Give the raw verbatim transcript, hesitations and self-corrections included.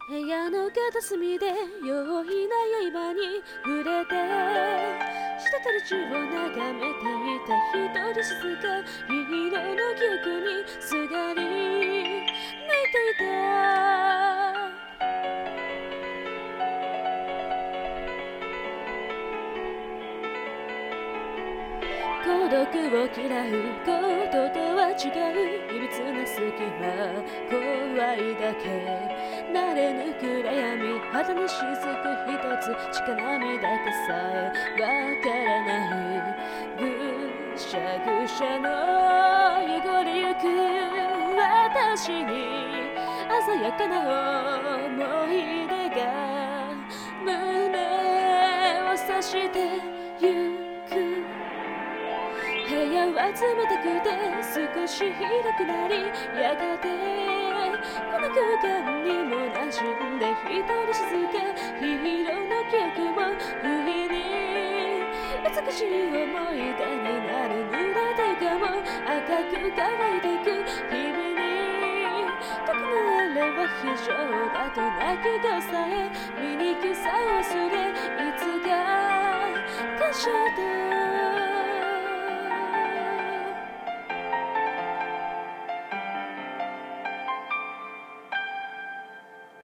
部屋の片隅で容易な刃に触れて滴る血を眺めていた一人静かヒーローの記憶にすがり泣いていた。孤独を嫌うこととは違ういびつな隙間怖いだけ慣れぬ暗闇肌に雫一つ力涙かさえわからないぐしゃぐしゃの汚れゆく私に鮮やかな思い出が胸を刺してゆく。部屋は冷たくて少し広くなりやがてこの空間にも馴染んで一人静かヒーローの記憶も不意に美しい思い出になる濡れた床も赤く乾いていく日々に時のあれは非常だと泣き顔さえ醜さを忘れいつか感謝と